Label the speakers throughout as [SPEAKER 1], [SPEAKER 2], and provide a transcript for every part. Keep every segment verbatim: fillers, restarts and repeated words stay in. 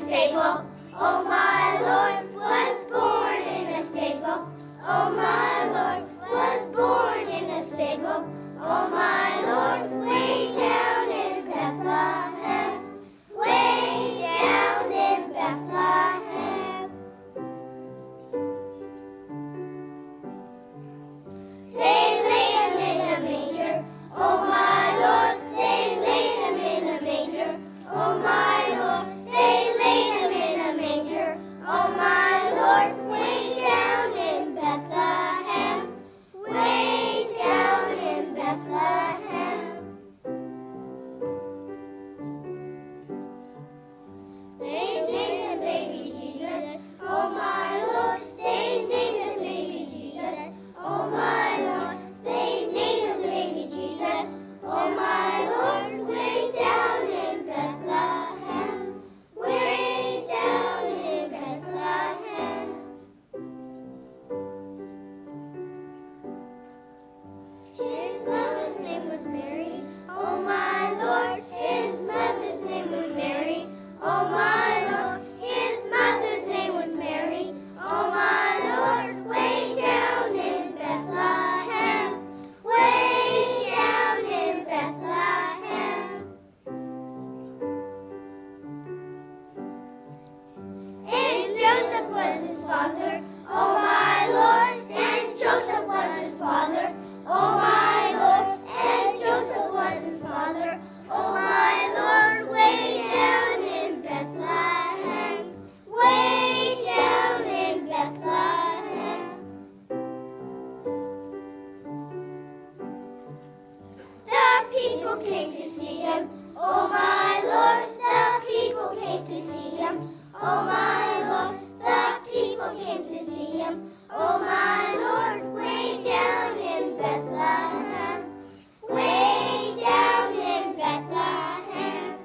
[SPEAKER 1] stable. Oh, my Lord was born in a stable. Oh, my Lord was born in a stable. Oh, my Lord, way down in Bethlehem. Way down in Bethlehem. They laid him in a manger. Oh, my Lord, they laid him in a manger. Oh, my Lord, they laid him in a manger. Oh, my Lord, way down in Bethlehem. Way down in Bethlehem. They named the baby Jesus. Oh, my Lord, they named the baby Jesus. Oh, my Lord, they named the baby Jesus. Oh, my Lord, way down in Bethlehem. Way down in Bethlehem. His mother's name was Mary. Oh, my Lord, his mother's name was Mary. Oh, my Lord, his mother's name was Mary. Oh, my Lord, way down in Bethlehem. Way down in Bethlehem. And Joseph was his father. Oh, my Lord, and Joseph was his father. Oh, my Lord, and Joseph was his father. Oh, my Lord, way down in Bethlehem. Way down in Bethlehem. The people came to see him. Oh, my Lord, the people came to see him. Oh, my Lord, the people came to see him. Oh, my Lord, way down in Bethlehem. Way down in Bethlehem.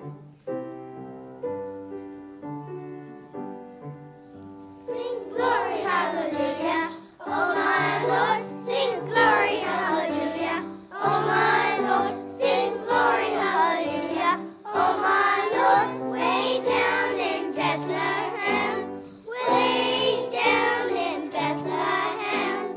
[SPEAKER 1] Sing glory, hallelujah. Oh, my Lord, sing glory, hallelujah. Oh, my Lord, sing glory, hallelujah. Oh, my Lord, way down in Bethlehem. Way down in Bethlehem.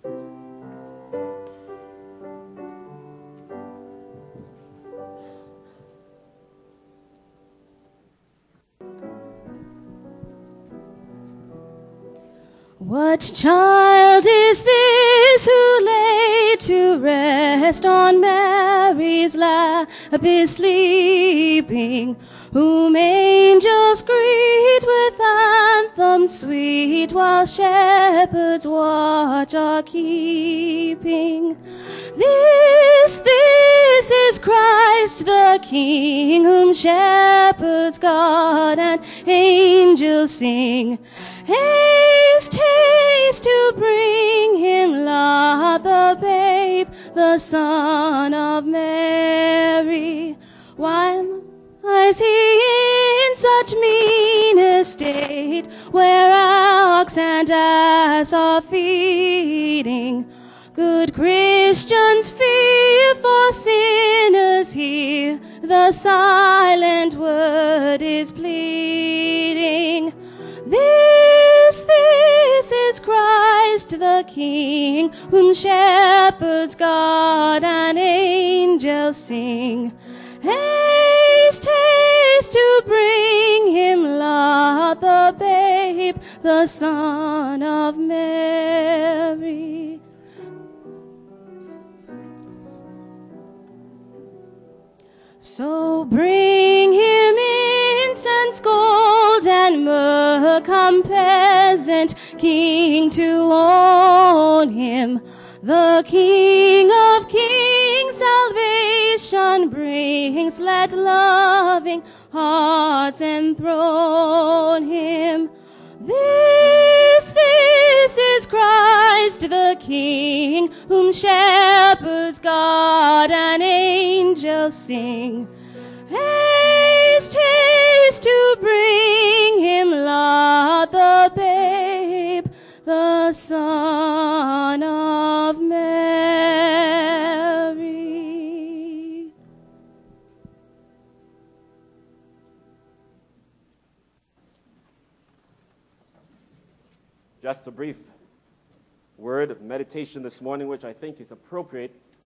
[SPEAKER 2] What child is this who laid to rest on Mary's lap is sleeping, whom angels greet with anthems sweet, while shepherds watch are keeping? This, this is Christ the King, whom shepherds guard and angels sing. Haste, haste to bring him, Lord, the babe, the Son of Mary. While lies he in such mean estate, where ox and ass are feeding? Good Christians, fear for sinners here, the silent word is pleading. This, this is Christ the King, whom shepherds guard and angels sing. Haste, haste to bring him, Lord, the babe, the Son of Mary. So bring him incense, gold, and myrrh, come peasant king to own him. The King of kings salvation brings, let loving hearts enthrone him. This, this is Christ the King, whom shepherds guard and angels sing. Haste, haste to bring him, Lord, the babe, the Son of Mary.
[SPEAKER 3] just a brief word of meditation this morning, which I think is appropriate